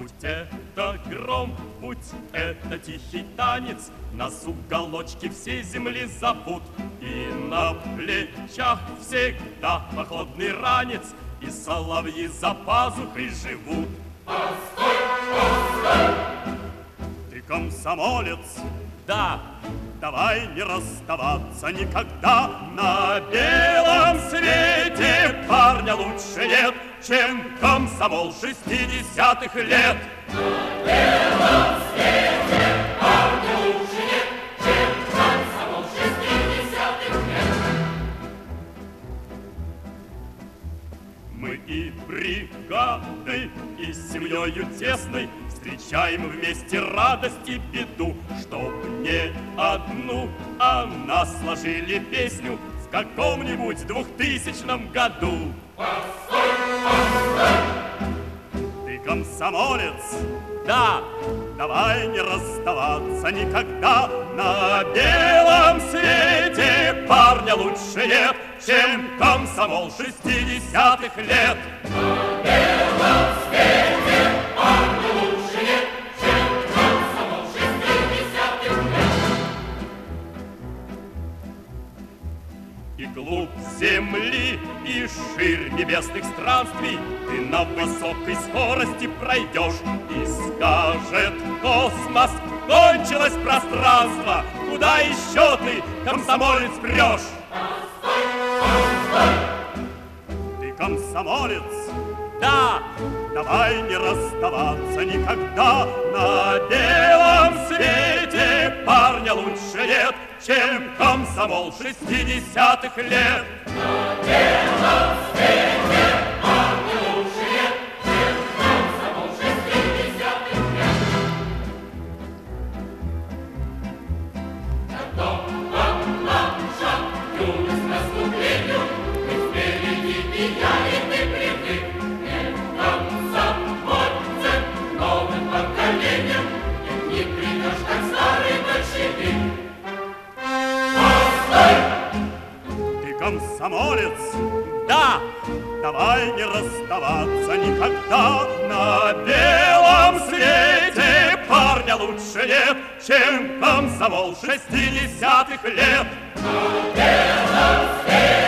Будь это гром, будь это тихий танец, нас уголочки всей земли зовут. И на плечах всегда походный ранец, и соловьи за пазухой живут. Постой, постой! Ты комсомолец? Да. Давай не расставаться никогда. На белом свете парня лучше нет, чем комсомол 60-х лет. На белом свете парня лучше нет, чем комсомол 60-х лет. Мы и бригадой, и семьёю тесной встречаем вместе радость и беду, чтоб не одну, а нас сложили песню в каком-нибудь 2000 году. Постой, постой! Ты комсомолец? Да. Давай не расставаться никогда. На белом свете парня лучше нет, чем комсомол 60-х лет. На белом свете парня лучше нет, чем комсомол 60-х лет. И глубь земли, и ширь небесных странствий ты на высокой скорости пройдешь. И скажет космос: кончилось пространство, куда еще ты, комсомолец, прешь? Постой, постой! Ты комсомолец? Да. Давай не расставаться никогда. На белом свете парня лучше нет, чем комсомол 60-х лет. На белом свете парня лучше нет, чем комсомол 60-х лет. Готов вам шаг, юность к наступлению, ты впереди меня, и ты привык. Не комсомольцем, новым поколением, и не придешь, как старый большевик. Постой! Ты комсомолец? Да. Давай не расставаться никогда. На белом свете парня лучше нет, чем комсомол 60-х лет. На белом свете